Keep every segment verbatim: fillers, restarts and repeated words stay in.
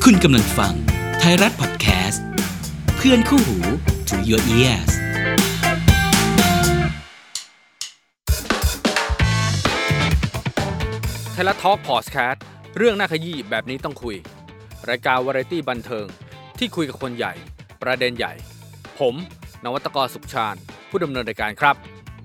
คุณกำลังฟังไทยรัฐพอดแคสต์เพื่อนคู่หู to your ears ไทยรัฐทอล์คพอดแคสต์เรื่องน่าขยี้แบบนี้ต้องคุยรายการวาไรตี้บันเทิงที่คุยกับคนใหญ่ประเด็นใหญ่ผมนวัตกรสุขชาญผู้ดำเนินรายการครับ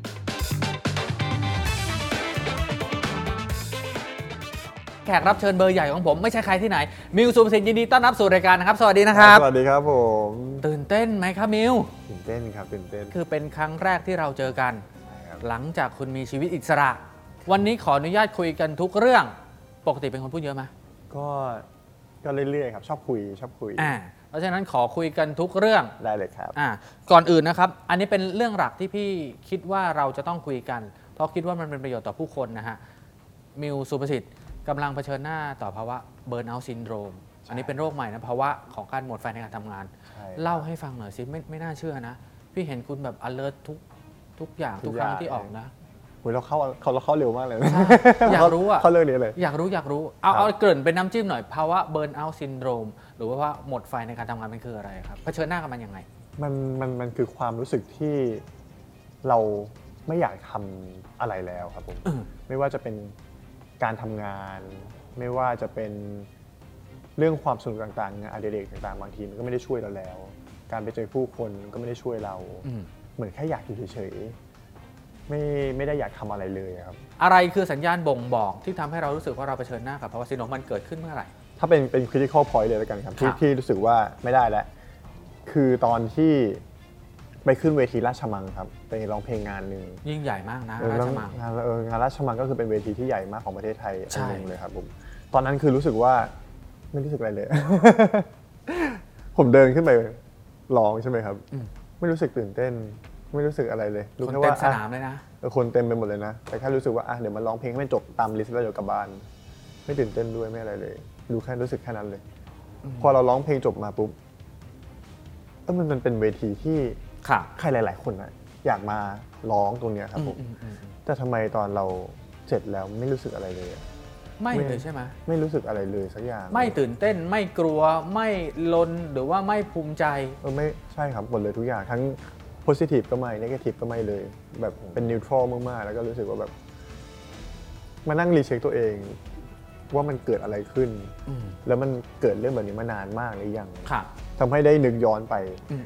แขกรับเชิญเบอร์ใหญ่ของผมไม่ใช่ใครที่ไหนมิวสุภสิทธิ์ยินดีต้อนรับสู่รายการนะครับสวัสดีนะครับสวัสดีครับผมตื่นเต้นไหมครับมิวตื่นเต้นครับตื่นเต้นคือเป็นครั้งแรกที่เราเจอกันหลังจากคุณมีชีวิตอิสระวันนี้ขออนุญาตคุยกันทุกเรื่องปกติเป็นคนพูดเยอะไหมก็ก็เรื่อยๆครับชอบคุยชอบคุยอ่าเพราะฉะนั้นขอคุยกันทุกเรื่องได้เลยครับอ่าก่อนอื่นนะครับอันนี้เป็นเรื่องหลักที่พี่คิดว่าเราจะต้องคุยกันเพราะคิดว่ามันเป็นประโยชน์ต่อผู้คนนะฮะมิวสุภสิทธิ์กำลังเผชิญหน้าต่อภาวะเบิร์นเอาท์ซินโดรมอันนี้เป็นโรคใหม่นะภาวะของการหมดไฟในการทำงานเล่าให้ฟังหน่อยสิไม่ไม่น่าเชื่อนะพี่เห็นคุณแบบ alert ทุกทุกอย่างทุกครั้งที่ออกนะโอ้ยเราเข้าเขาเราเข้าเร็วมากเลยอยากรู้อ่ะเข้าเรื่องนี้เลยอยากรู้อยากรู้เอาเอาเกริ่นเป็นน้ำจิ้มหน่อยภาวะเบิร์นเอาท์ซินโดรมหรือว่าหมดไฟในการทำงานมันคืออะไรครับเผชิญหน้ากับมันยังไงมันมันมันคือความรู้สึกที่เราไม่อยากทำอะไรแล้วครับผมไม่ว่าจะเป็นการทำงานไม่ว่าจะเป็นเรื่องความสนุกต่างๆงานอดิเรกต่างๆบางทีมันก็ไม่ได้ช่วยเราแล้วการไปเจอผู้คนก็ไม่ได้ช่วยเราเหมือนแค่อยากอยู่เฉยๆไม่ไม่ได้อยากทำอะไรเลยครับอะไรคือสัญญาณบ่งบอกที่ทำให้เรารู้สึกว่าเราเผชิญหน้ากับภาวะซินโดรมมันเกิดขึ้นเมื่อไหร่ถ้าเป็นเป็น critical point เลยแล้วกันครับที่ที่รู้สึกว่าไม่ได้แล้วคือตอนที่ไปขึ้นเวทีราชมังครับไปร้องเพลงงานหนึ่งยิ่งใหญ่มากนะราชมังงานเอองานราชมังก็คือเป็นเวทีที่ใหญ่มากของประเทศไทยอันนึงเลยครับผมตอนนั้นคือรู้สึกว่าไม่รู้สึกอะไรเลย ผมเดินขึ้นไปร้องใช่ไหมครับไม่รู้สึกตื่นเต้นไม่รู้สึกอะไรเลยรู้แค่ว่าสนามเลยนะคนเต็มไปหมดเลยนะแต่แค่รู้สึกว่าอ่ะเดี๋ยวมาร้องเพลงให้มันจบตามลิสต์แล้วเดี๋ยวกลับบ้านไม่ตื่นเต้นด้วยไม่อะไรเลยรู้แค่รู้สึกแค่นั้นเลยพอเราร้องเพลงจบมาปุ๊บเออมันมันเป็นเวทีที่ใครหลายๆคนนะอยากมาร้องตรงเนี้ยครับผมแต่ทำไมตอนเราเสร็จแล้วไม่รู้สึกอะไรเลยไม่เลยใช่ไหมไม่รู้สึกอะไรเลยสักอย่างไม่ตื่นเต้นไม่กลัวไม่ลนหรือว่าไม่ภูมิใจเออไม่ใช่ครับหมดเลยทุกอย่างทั้ง positive ก็ไม่ negative ก็ไม่เลยแบบเป็น neutral มากๆแล้วก็รู้สึกว่าแบบมานั่งรีเช็คตัวเองว่ามันเกิดอะไรขึ้นแล้วมันเกิดเรื่องแบบนี้มานานมากหรือยังทำให้ได้นึกย้อนไป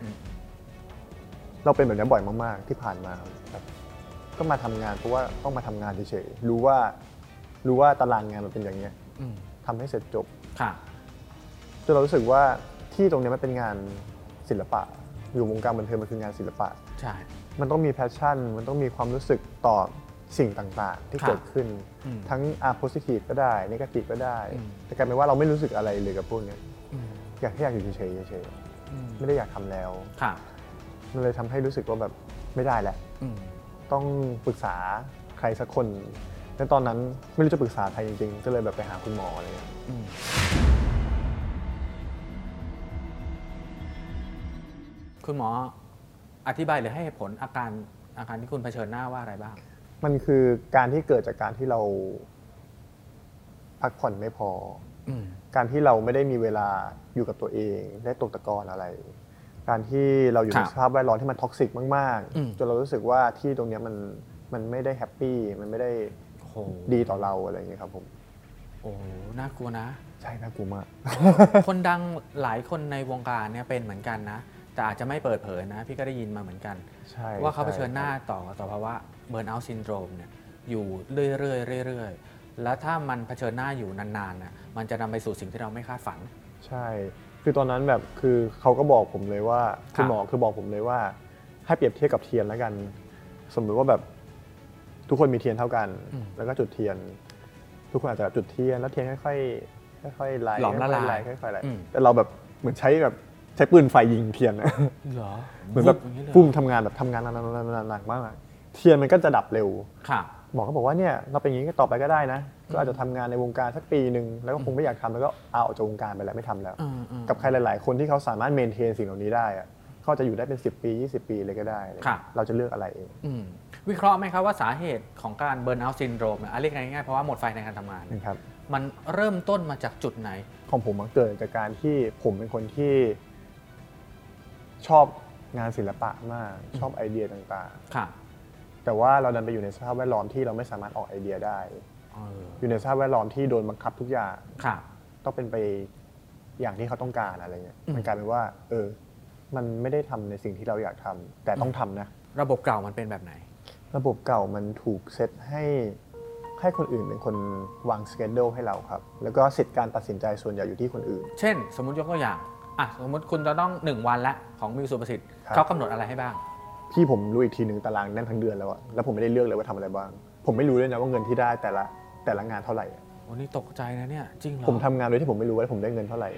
เราเป็นแบบนี้บ่อยมากๆที่ผ่านมาครับก็มาทำงานเพราะว่าต้องมาทำงานเฉยๆรู้ว่ารู้ว่าตารางงานมันเป็นอย่างนี้ทำให้เสร็จจบจนเรารู้สึกว่าที่ตรงนี้มันเป็นงานศิลปะอยู่วงการบันเทิงมันคืองานศิลปะใช่มันต้องมีแพชชั่นมันต้องมีความรู้สึกต่อสิ่งต่างๆที่เกิดขึ้นทั้งอ่ะ positive ก็ได้ negative ก็ได้แต่กลายเป็นว่าเราไม่รู้สึกอะไรเลยกับพวกนี้อยากแค่อยากอยู่เฉยๆเฉยๆไม่ได้อยากทำแล้วมันเลยทำให้รู้สึกว่าแบบไม่ได้แหละต้องปรึกษาใครสักคนในตอนนั้นไม่รู้จะปรึกษาใครจริงๆก็เลยแบบไปหาคุณหมออะไรเงี้ยคุณหมออธิบายหรือให้เหตุผลอาการอาการที่คุณเผชิญหน้าว่าอะไรบ้างมันคือการที่เกิดจากการที่เราพักผ่อนไม่พอการที่เราไม่ได้มีเวลาอยู่กับตัวเองได้ตกตะกอนอะไรการที่เราอยู่ในสภาพแวดล้อมที่มันท็อกซิกมากๆจนเรารู้สึกว่าที่ตรงนี้มันมันไม่ได้แฮปปี้มันไม่ได้ดีต่อเราอะไรอย่างเงี้ยครับผมโอ้น่ากลัวนะใช่น่ากลัวมากคนดังหลายคนในวงการเนี่ยเป็นเหมือนกันนะแต่อาจจะไม่เปิดเผยนะพี่ก็ได้ยินมาเหมือนกันว่าเขาเผชิญหน้าต่อต่อภาวะเบิร์นเอาท์ซินโดรมเนี่ยอยู่เรื่อยๆเรื่อยๆแล้วถ้ามันเผชิญหน้าอยู่นานๆน่ะมันจะนำไปสู่สิ่งที่เราไม่คาดฝันใช่คือตอนนั้นแบบคือเขาก็บอกผมเลยว่าคุณหมอคือบอกผมเลยว่าให้เปรียบเทียบกับเทียนแล้วกันสมมติว่าแบบทุกคนมีเทียนเท่ากันแล้วก็จุดเทียนทุกคนอาจจะจุดเทียนแล้วเทียนค่อยๆค่อยๆไล่หลอมละลายค่อยๆไล่แต่เราแบบเหมือนใช้แบบใช้ปืนไฟยิงเทียนนะเหรอเหมือนแบบพุ่งทำงานแบบทำงานหนักๆมากเทียนมันก็จะดับเร็วหมอก็บอกว่าเนี่ยเราเป็นอย่างนี้ต่อไปก็ได้นะก็อาจจะทำงานในวงการสักปีหนึ่งแล้วก็คงไม่อยากทำแล้วก็เอาออกจากวงการไปแล้วไม่ทำแล้วกับใครหลายๆคนที่เขาสามารถเมนเทนสิ่งเหล่านี้ได้เขาจะอยู่ได้เป็นสิบปียี่สิบปีเลยก็ได้เราจะเลือกอะไรเองวิเคราะห์ไหมครับว่าสาเหตุของการเบิร์นเอาท์ซินโดรมเรียกง่ายๆเพราะว่าหมดไฟในการทำงานครับมันเริ่มต้นมาจากจุดไหนของผมมันเกิดจากการที่ผมเป็นคนที่ชอบงานศิลปะมากชอบไอเดียต่างๆแต่ว่าเราดันไปอยู่ในสภาพแวดล้อมที่เราไม่สามารถออกไอเดียได้อยู่ในสภาพแวดล้อมที่โดนบังคับทุกอย่างต้องเป็นไปอย่างที่เขาต้องการอะไรเงี้ยมันกลายเป็นว่าเออมันไม่ได้ทำในสิ่งที่เราอยากทำแต่ต้องทำนะระบบเก่ามันเป็นแบบไหนระบบเก่ามันถูกเซตให้ให้คนอื่นเป็นคนวางสเกจดูให้เราครับแล้วก็สิทธิการตัดสินใจส่วนใหญ่อยู่ที่คนอื่นเช่นสมมุติยกตัวอย่างอ่ะสมมติคุณจะต้องหนึ่งวันละของมิวสุประสิทธิ์เขากำหนดอะไรให้บ้างพี่ผมรู้อีกทีหนึ่งตารางแน่นทั้งเดือนแล้วอะแล้วผมไม่ได้เลือกเลยว่าทำอะไรบ้างผมไม่รู้เลยนะว่าเงินที่ได้แต่ละแต่ละงานเท่าไหร่โอ้นี่ตกใจนะเนี่ยจริงเหรอผมทำงานโดยที่ผมไม่รู้ว่าผมได้เงินเท่าไหร่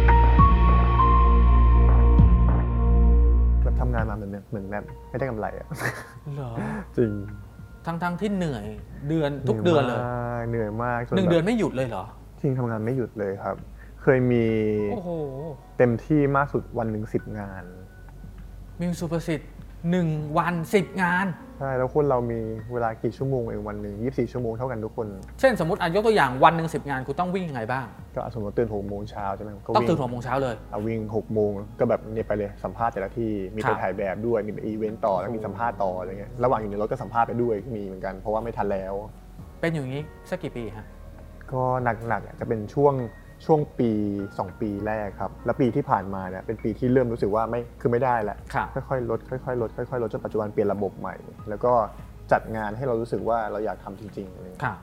แบบทำงานมาเหมือนเหมือนแบบไม่ได้กำไรอะเหรอจริงทั้งทั้งที่เหนื่อยเดือนทุกเดือนเลยเหนื่อยมากหนึ่งเดือนไม่หยุดเลยเหรอจริงทำงานไม่หยุดเลยครับเคยมีเต็มที่มากสุดวันหนึ่งสิบงานมิวสุประสิทธิ์หนึ่งวันสิบงานใช่แล้วคนเรามีเวลากี่ชั่วโมงเองวันหนึ่งยี่สิบสี่ชั่วโมงเท่ากันทุกคนเช่นสมมติอ่ะยกตัวอย่างวันหนึ่งสิบงานคุณต้องวิ่งยังไงบ้างก็สมมติตื่นหกโมงเช้าใช่ไหมต้องตื่นหกโมงเช้าเลยเอาวิ่งหกโมงก็แบบเนี่ยไปเลยสัมภาษณ์แต่ละที่มีไปถ่ายแบบด้วยมีไปอีเวนต์ต่อแล้วมีสัมภาษณ์ต่ออะไรเงี้ยระหว่างอยู่ในรถก็สัมภาษณ์ไปด้วยมีเหมือนกันเพราะว่าไม่ทันแล้วเป็นอย่างนี้สักกี่ปีฮะก็หนักๆจะเป็นช่วงช่วงปีสองปีแรกครับแล้วปีที่ผ่านมาเนี่ยเป็นปีที่เริ่มรู้สึกว่าไม่คือไม่ได้แล้วค่อยๆลดค่อยๆลดค่อยๆลดจนปัจจุบันเปลี่ยนระบบใหม่แล้วก็จัดงานให้เรารู้สึกว่าเราอยากทำจริงๆเลยค่ะ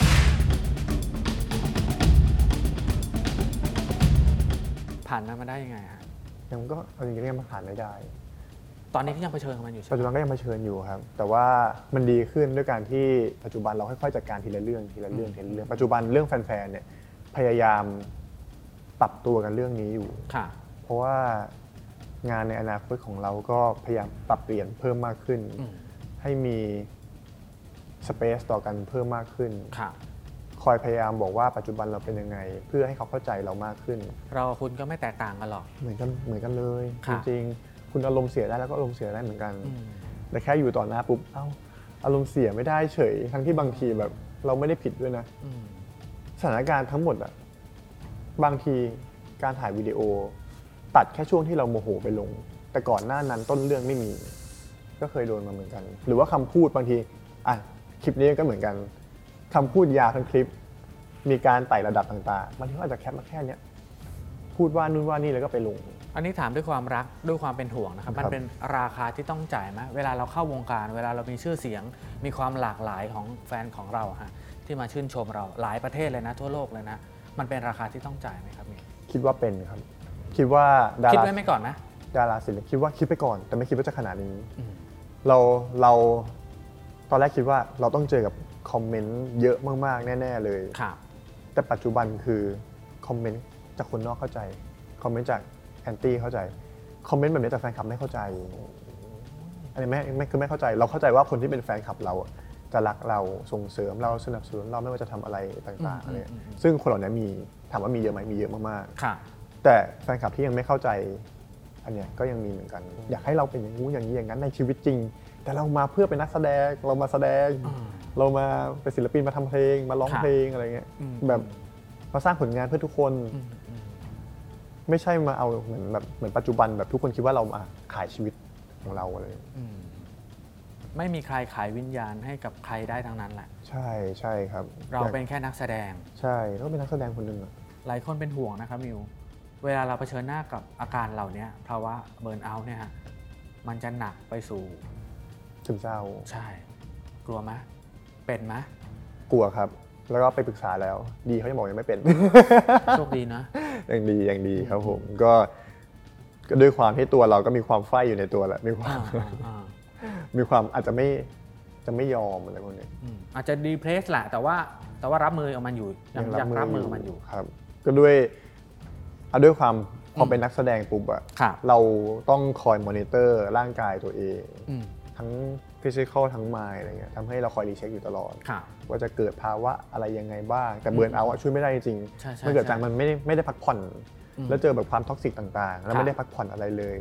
ผ่านมันมาได้ยังไงฮะยังก็จริงๆยังผ่านไม่ได้ตอนนี้ก็ยังเผชิญกับมันอยู่ปัจจุบันก็ยังเผชิญอยู่ครับแต่ว่ามันดีขึ้นด้วยการที่ปัจจุบันเราค่อยๆจัดการทีละเรื่องทีละเรื่องทีละเรื่องปัจจุบันเรื่องแฟนๆเนี่ยพยายามปรับตัวกันเรื่องนี้อยู่เพราะว่างานในอนาคตของเราก็พยายามปรับเปลี่ยนเพิ่มมากขึ้นให้มีสเปซต่อกันเพิ่มมากขึ้นคอยพยายามบอกว่าปัจจุบันเราเป็นยังไงเพื่อให้เขาเข้าใจเรามากขึ้นเราคุณก็ไม่แตกต่างกันหรอกเหมือนกันเหมือนกันเลยจริงๆคุณอารมณ์เสียได้แล้วก็อารมณ์เสียได้เหมือนกันแต่แค่อยู่ต่อหน้าปุ๊บเอ้าอารมณ์เสียไม่ได้เฉยทั้งที่บางทีแบบเราไม่ได้ผิดด้วยนะสถานการณ์ทั้งหมดอะบางทีการถ่ายวิดีโอตัดแค่ช่วงที่เราโมโหไปลงแต่ก่อนหน้านั้นต้นเรื่องไม่มีก็เคยโดนมาเหมือนกันหรือว่าคำพูดบางทีอ่ะคลิปนี้ก็เหมือนกันคำพูดยาวทั้งคลิปมีการไต่ระดับต่างๆบางทีก็อาจจะแคปมาแค่นี้พูดว่านู่นว่านี่แล้วก็ไปลงอันนี้ถามด้วยความรักด้วยความเป็นห่วงนะครับมันเป็นราคาที่ต้องจ่ายไหมเวลาเราเข้าวงการเวลาเรามีชื่อเสียงมีความหลากหลายของแฟนของเราฮะที่มาชื่นชมเราหลายประเทศเลยนะทั่วโลกเลยนะมันเป็นราคาที่ต้องจ่ายไหมครับนี่คิดว่าเป็นครับคิดว่าดาราคิดไว้ไม่ก่อนไหมดาราศิลป์คิดว่าคิดไปก่อนแต่ไม่คิดว่าจะขนาดนี้เราเราตอนแรกคิดว่าเราต้องเจอกับคอมเมนต์เยอะมากๆแน่ๆเลยแต่ปัจจุบันคือคอมเมนต์จากคนนอกเข้าใจคอมเมนต์จากแอนตี้เข้าใจคอมเมนต์แบบนี้แต่แฟนคลับไม่เข้าใจอันนี้ไม่ไม่คือไม่เข้าใจเราเข้าใจว่าคนที่เป็นแฟนคลับเราจะรักเราส่งเสริมเราสนับสนุนเราไม่ว่าจะทำอะไรต่างๆเลยซึ่งคนเหล่านี้มีถามว่ามีเยอะไหมมีเยอะมากๆแต่แฟนคลับที่ยังไม่เข้าใจอันนี้ก็ยังมีเหมือนกันอยากให้เราเป็นอย่างนู้นอย่างนี้อย่างนั้นในชีวิตจริงแต่เรามาเพื่อเป็นนักแสดงเรามาแสดงเรามาเป็นศิลปินมาทำเพลงมาร้องเพลงอะไรเงี้ยแบบมาสร้างผลงานเพื่อทุกคนไม่ใช่มาเอาเหมือนแบบเหมือนปัจจุบันแบบทุกคนคิดว่าเรามาขายชีวิตของเราอะไรไม่มีใครขายวิญญาณให้กับใครได้ทั้งนั้นแหละใช่ใช่ครับเราเป็นแค่นักแสดงใช่ก็เป็นนักแสดงคนหนึ่งหลายคนเป็นห่วงนะครับมิวเวลาเราเผชิญหน้ากับอาการเหล่านี้ภาวะเบิร์นเอาท์เนี่ยฮะมันจะหนักไปสู่ซึมเศร้าใช่กลัวไหมเป็นไหมกลัวครับแล้วก็ไปปรึกษาแล้วดีเขายังบอกยังไม่เป็นโชคดีนะยังดียังดีครับผมก็ด้วยความที่ตัวเราก็มีความใฝ่อยู่ในตัวแหละมีความมีความอาจจะไม่จะไม่ยอมอะไรพวกนี้อาจจะดีเพรสแหละแต่ว่าแต่ว่ารับมือกับมันอยู่ยังรับมือกับมันอยู่ครับก็ด้วยเอาด้วยความพอเป็นนักแสดงปุ๊บอะเราต้องคอยมอนิเตอร์ร่างกายตัวเองทั้งฟิสิกอลทั้งมายอะไรเงี้ยทำให้เราคอยรีเช็คอยู่ตลอดว่าจะเกิดภาวะอะไรยังไงบ้างแต่เบิร์นเอาท์ช่วยไม่ได้จริงมันเกิดจากมันไม่ได้ไม่ได้พักผ่อนแล้วเจอแบบความท็อกซิกต่างๆแล้วไม่ได้พักผ่อนอะไรเลย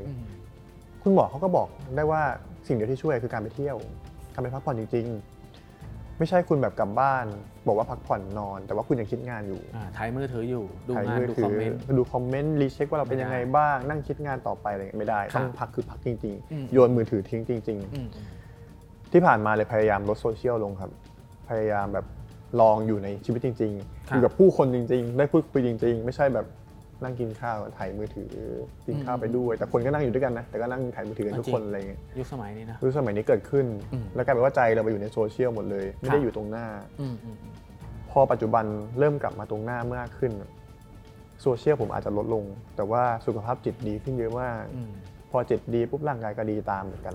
คุณหมอเขาก็บอกได้ว่าสิ่งเดียวที่ช่วยคือการไปเที่ยวการไปพักผ่อนจริงๆไม่ใช่คุณแบบกลับบ้านบอกว่าพักผ่อนนอนแต่ว่าคุณยังคิดงานอยู่ถ่ายมือถืออยู่ดูงานดูคอมเมนต์ดูคอมเมนต์รีเช็คว่าเราเป็นยังไงบ้างนั่งคิดงานต่อไปอะไรไม่ได้ต้องพักคือพักจริงๆโยนมือถือทิ้งจริงๆที่ผ่านมาเลยพยายามลดโซเชียลลงครับพยายามแบบลองอยู่ในชีวิตจริงๆอยู่กับผู้คนจริงๆได้พูดคุยจริงๆไม่ใช่แบบนั่งกินข้าวถ่ายมือถือกินข้าวไปด้วยแต่คนก็นั่งอยู่ด้วยกันนะแต่ก็นั่งถ่ายมือถือกันทุกคนอะไรเงี้ยยุคสมัยนี้นะยุคสมัยนี้เกิดขึ้นแล้วกลายเป็นว่าใจเราไปอยู่ในโซเชียลหมดเลยไม่ได้อยู่ตรงหน้าพอปัจจุบันเริ่มกลับมาตรงหน้ามากขึ้นโซเชียลผมอาจจะลดลงแต่ว่าสุขภาพจิตดีขึ้นเยอะมากพอจิตดีปุ๊บร่างกายก็ดีตามเหมือนกัน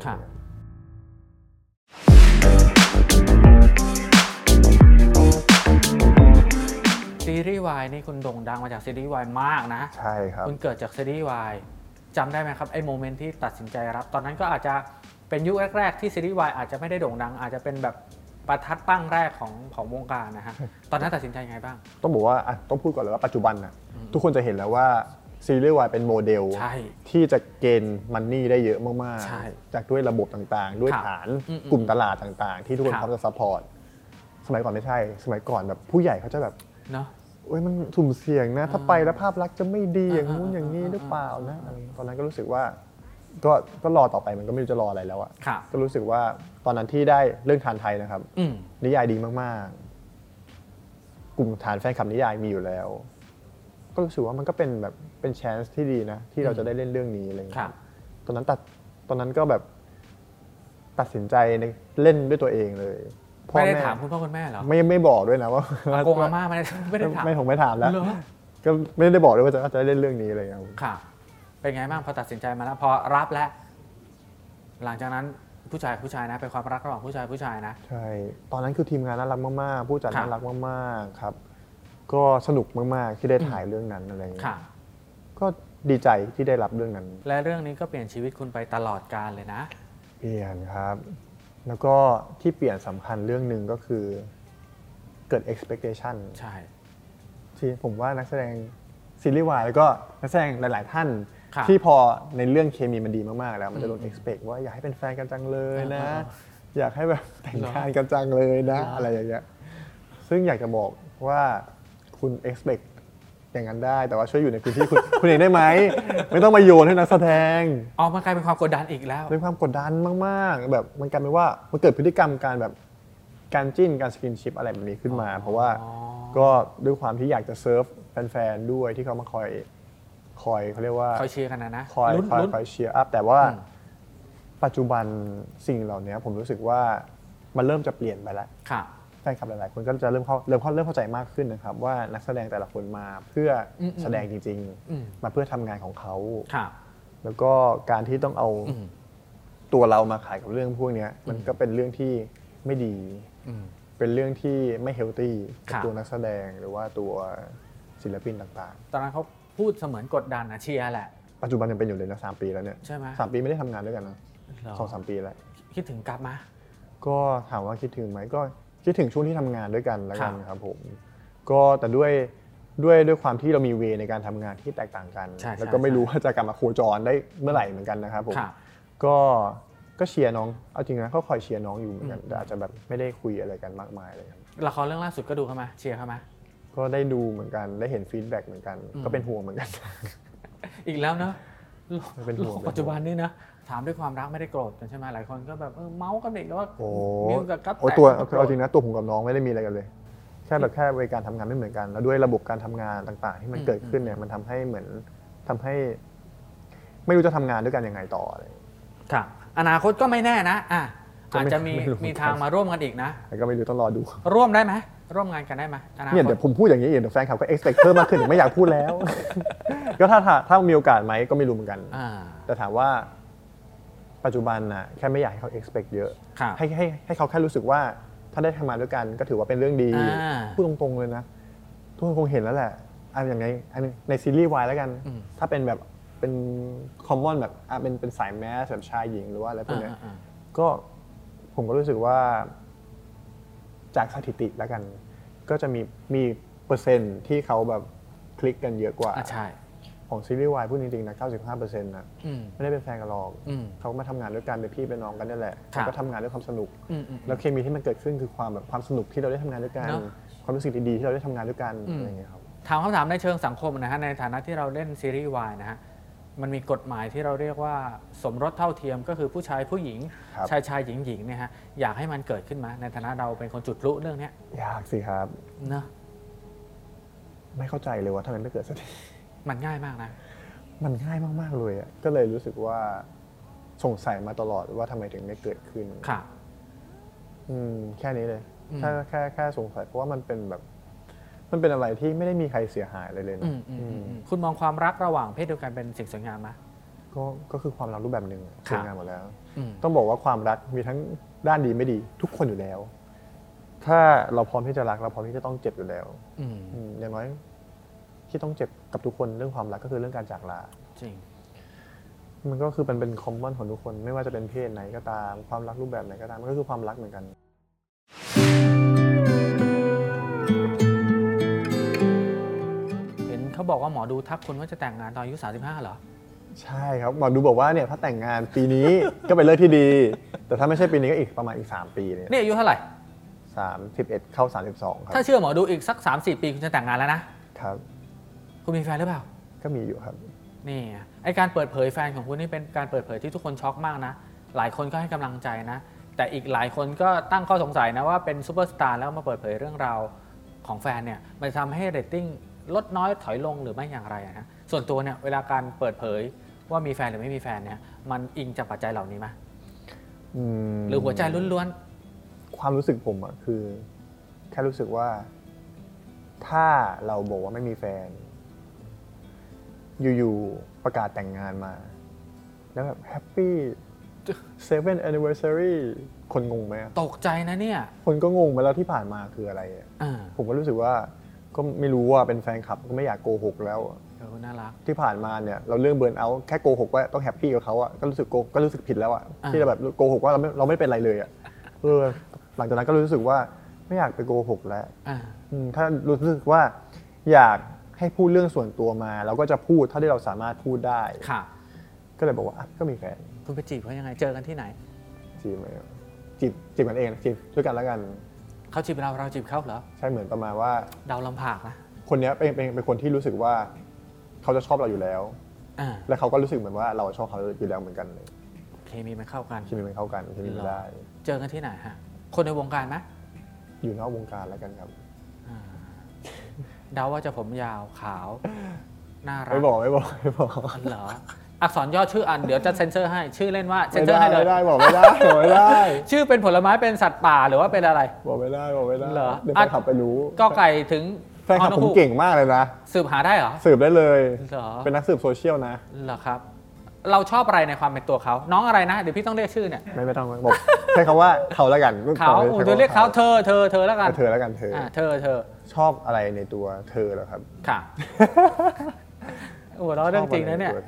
ซีรีส์วายนี่คุณโด่งดังมาจากซีรีส์วายมากนะใช่ครับคุณเกิดจากซีรีส์วายจำได้ไหมครับไอ้โมเมนต์ที่ตัดสินใจรับตอนนั้นก็อาจจะเป็นยุคแรกๆที่ซีรีส์วายอาจจะไม่ได้โด่งดังอาจจะเป็นแบบประทัดปั้งแรกของของวงการนะฮะตอนนั้นตัดสินใจยังไงบ้างต้องบอกว่าต้องพูดก่อนเลยว่าปัจจุบันนะทุกคนจะเห็นแล้วว่าซีรีส์วายเป็นโมเดลที่จะเกณฑ์มันนี่ได้เยอะมากๆจากด้วยระบบต่างๆด้วยฐานกลุ่มตลาดต่างๆที่ทุกคนพร้อมจะซัพพอร์ตสมัยก่อนไม่ใช่สมัยก่อนแบบผู้ใหญ่เขาจะแบบเนาะโอ้ยมันสุ่มเสี่ยงนะถ้าไปแล้วภาพลักษณ์จะไม่ดีอย่างนู้นอย่างนี้หรือเปล่านะตอนนั้นก็รู้สึกว่าก็ก็รอต่อไปมันก็ไม่รู้จะรออะไรแล้วอ่ะก็รู้สึกว่าตอนนั้นที่ได้เรื่องทานไทยนะครับนิยายดีมากๆกลุ่มฐานแฟนคลับนิยายมีอยู่แล้วก็รู้สึกว่ามันก็เป็นแบบเป็นแชนส์ที่ดีนะที่เราจะได้เล่นเรื่องนี้อะไรอย่างเงี้ยตอนนั้นตัดตอนนั้นก็แบบตัดสินใจเล่นด้วยตัวเองเลยไม่ได้ถามคุณพ่อคุณแม่เหรอไม่ไม่บอกด้วยนะว่าโกงอาม่าไม่ได้ไม่ได้ถามไม่ผมไม่ถามแล้วก็ไม่ได้บอกด้วยว่าจะจะเล่นเรื่องนี้อะไรอย่างเงี้ยค่ะเป็นไงบ้างพอตัดสินใจมาแล้วพอรับแล้วหลังจากนั้นผู้ชายผู้ชายนะเป็นความรักระหว่างผู้ชายผู้ชายนะใช่ตอนนั้นคือทีมงานน่ารักมากๆผู้จัดน่ารักมากๆครับก็สนุกมากๆที่ได้ถ่ายเรื่องนั้นอะไรอย่างเงี้ยก็ดีใจที่ได้รับเรื่องนั้นและเรื่องนี้ก็เปลี่ยนชีวิตคุณไปตลอดกาลเลยนะเปลี่ยนครับแล้วก็ที่เปลี่ยนสำคัญเรื่องหนึ่งก็คือเกิด expectation ใช่ที่ผมว่านักแสดงซีรีส์วายแล้วก็นักแสดงหลายๆท่านที่พอในเรื่องเคมีมันดีมากๆแล้วมันจะโดน expect ว่าอยากให้เป็นแฟนกันจังเลยนะอยากให้แบบแต่งงานกันจังเลยนะอะไรอย่างเงี้ยซึ่งอยากจะบอกว่าคุณ expect อย่างนั้นได้แต่ว่าช่วยอยู่ในพื้นที่คุณคุณเองได้ไหมไม่ต้องมาโยนให้นักแสดงออกมากลายเป็นความกดดันอีกแล้วเป็นความกดดันมากๆแบบมันกลายเป็นว่ามันเกิดพฤติกรรมการแบบการจิ้นการสกินชิปอะไรแบบนี้ขึ้นมาเพราะว่าก็ด้วยความที่อยากจะเซิร์ฟแฟนๆด้วยที่เขามาคอยคอยเขาเรียกว่าคอยเชียร์กันนะนะคอยคอยคอยเชียร์อัพแต่ว่าปัจจุบันสิ่งเหล่านี้ผมรู้สึกว่ามันเริ่มจะเปลี่ยนไปแล้วแฟนคลับหลายๆคนก็จะเริ่มเข้าเริ่มเข้าเริ่มเข้าใจมากขึ้นนะครับว่านักแสดงแต่ละคนมาเพื่อแสดงจริงๆมาเพื่อทำงานของเขาแล้วก็การที่ต้องเอาตัวเรามาขายกับเรื่องพวกนี้มันก็เป็นเรื่องที่ไม่ดีเป็นเรื่องที่ไม่เฮลตี้กับตัวนักแสดงหรือว่าตัวศิลปินต่างๆตอนนั้นเขาพูดเสมือนกดดันนะเชียร์แหละปัจจุบันยังเป็นอยู่เลยนะสามปีแล้วเนี่ยใช่ไหมสามปีไม่ได้ทำงานด้วยกันนะสองสามปีแล้วคิดถึงกลับมาก็ถามว่าคิดถึงไหมก็คิดถึงช่วงที่ทำงานด้วยกันแล้วกันครับผมก็แต่ด้วยด้วยด้วยความที่เรามีเวในการทำงานที่แตกต่างกันแล้วก็ไม่รู้ว่าจะกลับมาโคจรได้เมื่อไหร่เหมือนกันนะครับผมก็ก็เชียร์น้องเอาจริงนะเขาคอยเชียร์น้องอยู่เหมือนกันแต่อาจจะแบบไม่ได้คุยอะไรกันมากมายเลยครับละครเรื่องล่าสุดก็ดูเข้ามาเชียร์เข้ามาก็ได้ดูเหมือนกันได้เห็นฟีดแบ็กเหมือนกันก็เป็นห่วงเหมือนกันอีกแล้วเนอะเป็นห่วงปัจจุบันนี้นะถามด้วยความรักไม่ได้โกรธใช่ไหมหลายคนก็แบบเออเมาส์กับเด็กแล้วว่ามิวกับกั๊บแต่ตัวเอาจริงนะตัวผมกับน้องไม่ได้มีอะไรกันเลยแค่แบบแค่เวลาการทำงานไม่เหมือนกันแล้วด้วยระบบการทำงานต่างๆที่มันเกิดขึ้นเนี่ยมันทำให้เหมือนทำให้ไม่รู้จะทำงานด้วยกันยังไงต่ออะไรครับอนาคตก็ไม่แน่นะอ่ะอาจจะมีมีทางมาร่วมกันอีกนะแต่ก็ไม่รู้ต้องรอดูร่วมได้ไหมร่วมงานกันได้ไหมเนี่ยเดี๋ยวผมพูดอย่างนี้เดี๋ยวแฟนคลับก็ expect เพิ่มมากขึ้นไม่อยากพูดแล้วก็ถ้าถ้ามีโอกาสไหมก็ไม่รู้เหมือนกันแต่ถามว่าปัจจุบันน่ะแค่ไม่อยากให้เขา expect เยอะให้ให้ให้เขาแค่รู้สึกว่าถ้าได้ทำงานด้วยกันก็ถือว่าเป็นเรื่องดีพูดตรงๆเลยนะทุกคนคงเห็นแล้วแหละอันอย่างในในซีรีส์วายแล้วกันถ้าเป็นแบบเป็นคอมมอนแบบเป็นเป็นสายแมสแบบชายหญิงหรือว่าอะไรพวกนี้ก็ผมก็รู้สึกว่าจากสถิติแล้วกันก็จะมีมีเปอร์เซ็นต์ที่เขาแบบคลิกกันเยอะกว่าใช่ของซีรีส์วายพูดจริงๆนะ เก้าสิบห้าเปอร์เซ็นต์ นะไม่ได้เป็นแฟนกันหรอกเขามาทำงานด้วยกันเป็นพี่เป็นน้องกันนี่แหละเขาก็ทำงานด้วยความสนุกแล้วเคมีที่มันเกิดขึ้นคือความแบบความสนุกที่เราได้ทำงานด้วยกันความรู้สึกดีๆที่เราได้ทำงานด้วยกันอะไรอย่างเงี้ยครับถามคำถามในเชิงสังคมนะฮะในฐานะที่เราเล่นซีรีส์วายนะฮะมันมีกฎหมายที่เราเรียกว่าสมรสเท่าเทียมก็คือผู้ชายผู้หญิงชายชายหญิงหญิงเนี่ยฮะอยากให้มันเกิดขึ้นมาในฐานะเราเป็นคนจุดพลุเรื่องนี้อยากสิครับเนอะไม่เข้าใจเลยว่าทำไมไม่เกิดสักทีมันง่ายมากนะมันง่ายมากๆเลยอ่ะก็เลยรู้สึกว่าสงสัยมาตลอดว่าทำไมถึงไม่เกิดขึ้นค่ะอืมแค่นี้เลยแค่แค่แค่สงสัยเพราะว่ามันเป็นแบบมันเป็นอะไรที่ไม่ได้มีใครเสียหายอะไรเลยนะคุณมองความรักระหว่างเพศเดียวกันเป็นสิ่งสวยงามไหมก็ก็คือความรักรูปแบบหนึ่งสวยงามหมดแล้วต้องบอกว่าความรักมีทั้งด้านดีไม่ดีทุกคนอยู่แล้วถ้าเราพร้อมที่จะรักเราพร้อมที่จะต้องเจ็บอยู่แล้วอย่างน้อยที่ต้องเจ็บกับทุกคนเรื่องความรักก็คือเรื่องการจากลาจริงมันก็คือมันเป็นคอมมอนของทุกคนไม่ว่าจะเป็นเพศไหนก็ตามความรักรูปแบบไหนก็ตามมันก็คือความรักเหมือนกันเห็นเขาบอกว่าหมอดูทักคุณว่าจะแต่งงานตอนอายุสามสิบห้าเหรอใช่ครับหมอดูบอกว่าเนี่ยถ้าแต่งงานปีนี้ก็เป็นเรื่องที่ดีแต่ถ้าไม่ใช่ปีนี้ก็อีกประมาณอีกสามปีเนี่ยนี่อายุเท่าไหร่สามสิบเอ็ดเข้าสามสิบสองครับถ้าเชื่อหมอดูอีกสัก สามสี่ ปีคุณจะแต่งงานแล้วนะครับคุณมีแฟนหรือเปล่าก็มีอยู่ครับนี่ไอการเปิดเผยแฟนของคุณนี่เป็นการเปิดเผยที่ทุกคนช็อกมากนะหลายคนก็ให้กำลังใจนะแต่อีกหลายคนก็ตั้งข้อสงสัยนะว่าเป็นซูเปอร์สตาร์แล้วมาเปิดเผยเรื่องราวของแฟนเนี่ยมันทำให้เรตติ้งลดน้อยถอยลงหรือไม่อย่างไรนะส่วนตัวเนี่ยเวลาการเปิดเผยว่ามีแฟนหรือไม่มีแฟนเนี่ยมันอิงจากปัจจัยเหล่านี้ไหมหรือหัวใจล้วนๆความรู้สึกผมอะคือแค่รู้สึกว่าถ้าเราบอกว่าไม่มีแฟนอยู่ๆประกาศแต่งงานมาแล้วแบบแฮปปี้เซเว่นแอนนิเวอร์ซารีคนงงไหมตกใจนะเนี่ยคนก็งงไปแล้วที่ผ่านมาคืออะไรผมก็รู้สึกว่าก็ไม่รู้ว่าเป็นแฟนคลับก็ไม่อยากโกหกแล้วเออน่ารักที่ผ่านมาเนี่ยเราเรื่องเบิร์นเอาท์แค่โกหกว่าต้องแฮปปี้กับเขาอ่ะก็รู้สึกโกก็รู้สึกผิดแล้วอ่ะที่เราแบบโกหกว่าเราไม่เราไม่เป็นอะไรเลยอ่ะเออหลังจากนั้นก็รู้สึกว่าไม่อยากไปโกหกแล้วถ้ารู้สึกว่าอยากให้พูดเรื่องส่วนตัวมาเราก็จะพูดเท่าที่เราสามารถพูดได้ค่ะก็เลยบอกว่าก็มีแฟนคุณไปจีบเขายังไงเจอกันที่ไหนจีบไหมจีบจีบกันเองจีบด้วยกันแล้วกันเขาจีบเราเราจีบเขาเหรอใช่เหมือนประมาณว่าเดาลำผากนะคนนี้เป็นเป็นเป็นคนที่รู้สึกว่าเขาจะชอบเราอยู่แล้วและเขาก็รู้สึกเหมือนว่าเราชอบเขาอยู่แล้วเหมือนกันเลยเคมีมันเข้ากันเคมีมันเข้ากันเคมีมันได้เจอกันที่ไหนฮะคนในวงการไหมอยู่นอกวงการแล้วกันครับเดาว่าจะผมยาวขาวน่ารักไม่บอกไม่บอกไม่บอกเหรออักษรย่อชื่ออันเดี๋ยวจะเซ็นเซอร์ให้ชื่อเล่นว่าเซ็นเซอร์ให้เลยไม่ได้บอกไม่ได้บอกไม่ได้ชื่อเป็นผลไม้เป็นสัตว์ป่าหรือว่าเป็นอะไรบอกไม่ได้บอกไม่ได้เหรอเดี๋ยวแฟนคลับไปรู้ก็ไก่ถึงแฟนคลับผมเก่งมากเลยนะสืบหาได้เหรอสืบได้เลยเป็นนักสืบโซเชียลนะเหรอครับเราชอบอะไรในความเป็นตัวเขาน้องอะไรนะเดี๋ยวพี่ต้องเรียกชื่อเนี่ยไม่ไม่ต้องบอกใช้คำว่าเขาแล้วกันเขาเดี๋ยวเรียกเขาเธอเธอเธอแล้วกันเธอแล้วกันเธอเธอเธอชอบอะไรในตัวเธอเหรอครับค่ะโอ้เราเรื่องจริงนะเนี่ย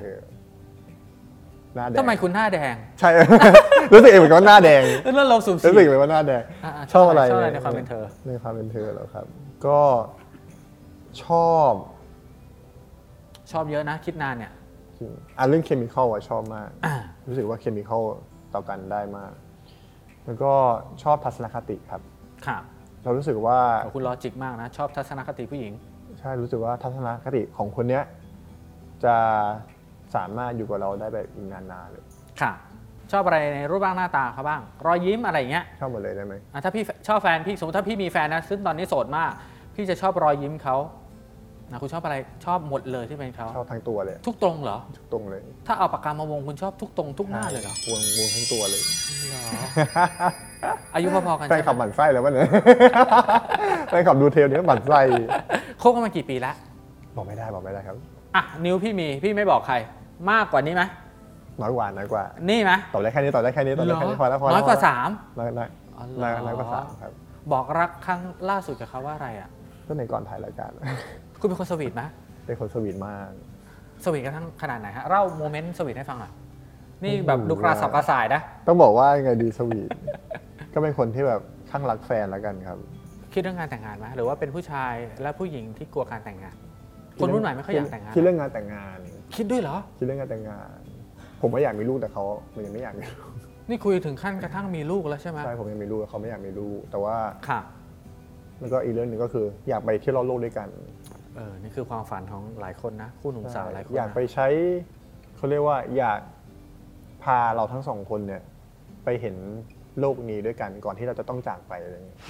ทำไมคุณหน้าแดงใช่รู้สึกเองเหมือนกับหน้าแดงแล้วเราสูบรู้สึกเหมือนว่าหน้าแดงชอบอะไรในความเป็นเธอในความเป็นเธอเหรอครับก็ชอบชอบเยอะนะคิดนานเนี่ยอ่ะเรื่องเคมีคอลอะชอบมากรู้สึกว่าเคมีคอลต่อกันได้มากแล้วก็ชอบทัศนคติครับครับเรารู้สึกว่าคุณลอจิกมากนะชอบทัศนคติผู้หญิงใช่รู้สึกว่าทัศนคติของคนเนี้ยจะสามารถอยู่กับเราได้แบบอีกนานๆเลยค่ะชอบอะไรในรูปร่างหน้าตาเขาบ้างรอยยิ้มอะไรอย่างเงี้ยชอบหมดเลยได้ไหมถ้าพี่ชอบแฟนพี่สมมติถ้าพี่มีแฟนนะซึ่งตอนนี้โสดมากพี่จะชอบรอยยิ้มเขานะคุณชอบอะไรชอบหมดเลยที่เป็นเขาชอบทั้งตัวเลยทุกตรงเหรอทุกตรงเลยถ้าเอาปากกามาวงคุณชอบทุกตรงทุกหน้าเลยเหรอวงวงทั้งตัวเลยเหรออายุพอๆกันแฟนขับหมั่นไส้แล้ววะเนี่ยแฟนขับดูเทลนี้หมั่นไส้คบกันมากี่ปีแล้วบอกไม่ได้บอกไม่ได้ครับอ่ะนิ้วพี่มีพี่ไม่บอกใครมากกว่านี้ไหมน้อยกว่าน้อยกว่านี่ไหมตอบได้แค่นี้ตอบได้แค่นี้ตอบได้แค่นี้พอแล้วพอน้อยกว่าสามน้อยน้อยน้อยกว่าสามครับบอกรักครั้งล่าสุดกับเขาว่าอะไรอ่ะก็ในก่อนถ่ายรายการคุณเป็นคนสวีทไหมเป็นคนสวีทมากสวีทกันทั้งขนาดไหนฮะเล่าโมเมนต์สวีทให้ฟังหน่อยนี่แบบดูกระสับกระส่ายนะต้องบอกว่าไงดีสวีทก็เป็นคนที่แบบข้างรักแฟนแล้วกันครับคิดเรื่องการแต่งงานไหมหรือว่าเป็นผู้ชายและผู้หญิงที่กลัวการแต่งงานคนรุ่นใหม่ไม่ค่อยอยากแต่งงานคิดเรื่องงานแต่งงานคิดด้วยเหรอคิดเรื่องงานแต่งงาน ผมก็อยากมีลูกแต่เขามันยังไม่อยากมีลูกนี่คุยถึงขั้นกระทั่งมีลูกแล้วใช่ไหมใช่ผมยังมีลูกเขาไม่อยากมีลูกแต่ว่าค่ะแล้วก็อีกเรื่องหนึ่งก็คืออยากไปเที่ยวรอบโลกด้วยกันเออนี่คือความฝันของหลายคนนะคู่หนุ่มสาวหลายคนอยากนะไปใช้เขาเรียกว่าอยากพาเราทั้งสองคนเนี่ยไปเห็นโลกนี้ด้วยกันก่อนที่เราจะต้องจากไปอะไรอย่างเงี้ย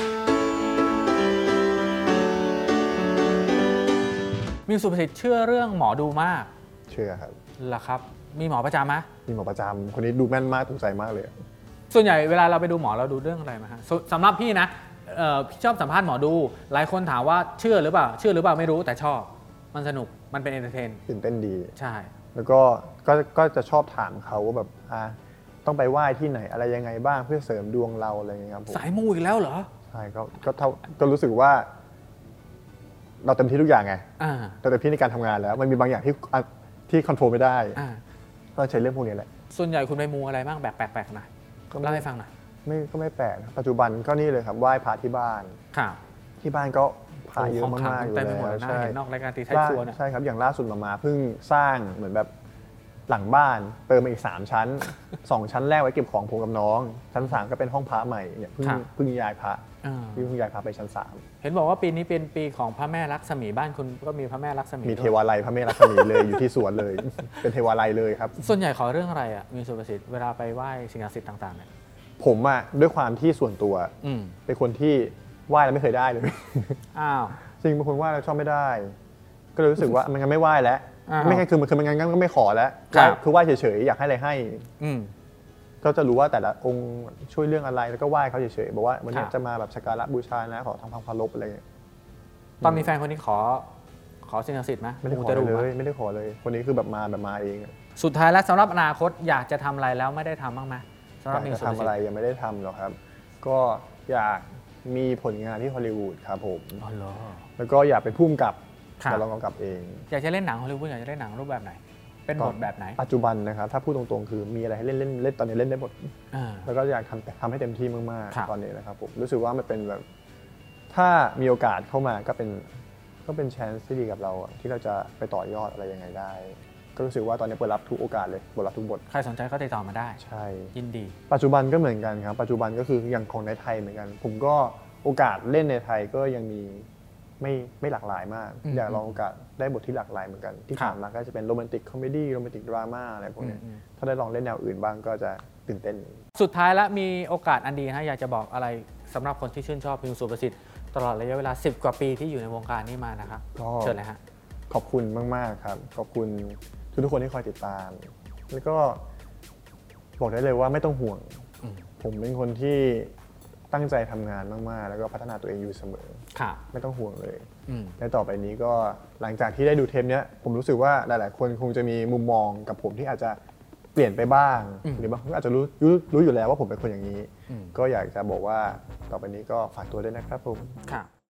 มิวสุภสิทธิ์เชื่อเรื่องหมอดูมากเชื่อครับเหรอครับมีหมอประจำไหมมีหมอประจำคนนี้ดูแม่นมากถูกใจมากเลยส่วนใหญ่เวลาเราไปดูหมอเราดูเรื่องอะไรมาฮะสสำหรับพี่นะเอ่อพี่ชอบสัมภาษณ์หมอดูหลายคนถามว่าเชื่อหรือเปล่าเชื่อหรือเปล่าไม่รู้แต่ชอบมันสนุกมันเป็นเอนเตอร์เทนตื่นเต้นดีใช่แล้วก็ก็ก็จะชอบถามเขาว่าแบบอ่าต้องไปไหว้ที่ไหนอะไรยังไงบ้างเพื่อเสริมดวงเราอะไรอย่างเงี้ยครับผมสายมูอีกแล้วเหรอใช่ก็ก็เท่าก็รู้สึกว่า เราเต็มที่ทุกอย่างไงอ่าแต่เต็มที่ในการทำงานแล้วมันมีบางอย่างที่อ่ะที่คอนโทรลไม่ได้อ่าต้องใช้เรื่องพวกนี้แหละส่วนใหญ่คุณไปมูอะไรบ้างแบบแปลกๆหน่อยก็ไม่เล่าให้ฟังหน่อยไม่ก็ไม่แปลกนะปัจจุบันก็นี่เลยครับไหว้พระที่บ้านค่ะที่บ้านก็พระเยอะมากๆอยู่เต็มไปหมดแล้วนะใช่เห็นนอกรายการตีท้ายล่าครัวเนี่ยใช่ครับอย่างล่าสุดมามาเพิ่งสร้างเหมือนแบบหลังบ้านเติมมาอีกสามชั้น สองชั้นแรกไว้เก็บของผมกับน้อง ชั้นสามก็เป็นห้องพระใหม่เนี่ยเพิ่งเพิ่งย้ายพระอ่าเพิ่งย้ายพระไปชั้นสามเห็นบอกว่าปีนี้เป็นปีของพระแม่ลักษมีบ้านคุณก็มีพระแม่ลักษมีมีด้วยเทวาลัยพระเมรุลักษมีเลย อยู่ที่สวนเลย เป็นเทวาลัยเลยครับส่วนใหญ่ขอเรื่องอะไรอ่ะมีสุประสิทธิ์เวลาไปไหว้สิ่งศักดิ์สิทธิ์ต่างๆเนี่ยผมอะด้วยความที่ส่วนตัวอืมเป็นคนที่ไหว้แล้วไม่เคยได้เลยอ้าวจริงเป็นคนไหว้แล้วชอบไม่ได้ ก็เลยรู้สึกว่ามันงั้นไม่ไหว้แล้วอ้าวไม่งั้นคือมันคือมันงั้นก็ไม่ขอแล้วครับคือไหว้เฉยๆอยากให้อะไรให้อืมก็จะรู้ว่าแต่ละองค์ช่วยเรื่องอะไรแล้วก็ไหว้เขาเฉยๆบอกว่าวันนี้ครับจะมาแบบสักการะบูชานะขอทำความเคารพอะไรอย่างเงี้ยตอนมีแฟนคนนี้ขอขอสิ่งศักดิ์สิทธิ์ไหมไม่ได้ขอจะเลดูไหมยไม่ได้ขอเลย คนนี้คือแบบมาแบบมาเองอะสุดท้ายแล้วสำหรับอนาคตอยากจะทำอะไรแล้วไม่ได้ทำบ้างไหมสำหรับอยากมิวจะสุประทำสิทอะไรธิ์ยังไม่ได้ทำหรอกครับ ก็อยากมีผลงานที่ฮอลลีวูดครับผมอ๋อเหรอแล้วก็อยากเป็นผู้กำกับครับแต่ลองกำกับเองอยากจะเล่นหนังฮอลลีวูดอยากจะเล่นหนังรูปแบบไหน เป็นบทแบบไหนปัจจุบันนะครับถ้าพูดตรงๆคือมีอะไรให้เล่นเล่นเล่นตอนนี้เล่นได้หมดอ่าแล้วก็อยากทำทำให้เต็มที่มากครับๆตอนนี้นะครับผมรู้สึกว่ามันเป็นแบบถ้ามีโอกาสเข้ามาก็เป็นก็เป็นแชนส์ที่ดีกับเราอะที่เราจะไปต่อยอดอะไรยังไงได้ ก็รู้สึกว่าตอนนี้เปิดรับทุกโอกาสเลยเปิดรับทุกบทใครสนใจก็ติดต่อมาได้ใช่ยินดีปัจจุบันก็เหมือนกันครับปัจจุบันก็คืออย่างของในไทยเหมือนกัน ผมก็โอกาสเล่นในไทยก็ยังมีไม่ไม่หลากหลายมากอืมอยากลองโอกาสได้บทที่หลากหลายเหมือนกันที่ครับผ่านมาก็จะเป็นโรแมนติกคอมเมดี้โรแมนติกดราม่าอะไรพวกเนี้ยอืมถ้าได้ลองเล่นแนวอื่นบ้างก็จะตื่นเต้นสุดท้ายแล้วมีโอกาสอันดีนะอยากจะบอกอะไรสำหรับคนที่ชื่นชอบมิวสุประสิทธิ์ตลอดระยะเวลาสิบกว่าปีที่อยู่ในวงการนี้มานะครับก็เชิญเลยฮะขอบคุณมาก ๆ ครับ ขอบคุณทุกๆคนที่คอยติดตาม แล้วก็บอกได้เลยว่าไม่ต้องห่วงอืมผมเป็นคนที่ตั้งใจทำงานมาก ๆ แล้วก็พัฒนาตัวเองอยู่เสมอค่ะไม่ต้องห่วงเลยอืมและต่อไปนี้ก็หลังจากที่ได้ดูเทปเนี้ยผมรู้สึกว่าหลาย ๆ คนคงจะมีมุมมองกับผมที่อาจจะเปลี่ยนไปบ้างอืมหรือบางคนก็อาจจะรู้รู้รู้อยู่แล้วว่าผมเป็นคนอย่างนี้อืมก็อยากจะบอกว่าต่อไปนี้ก็ฝากตัวด้วยนะครับผมค่ะ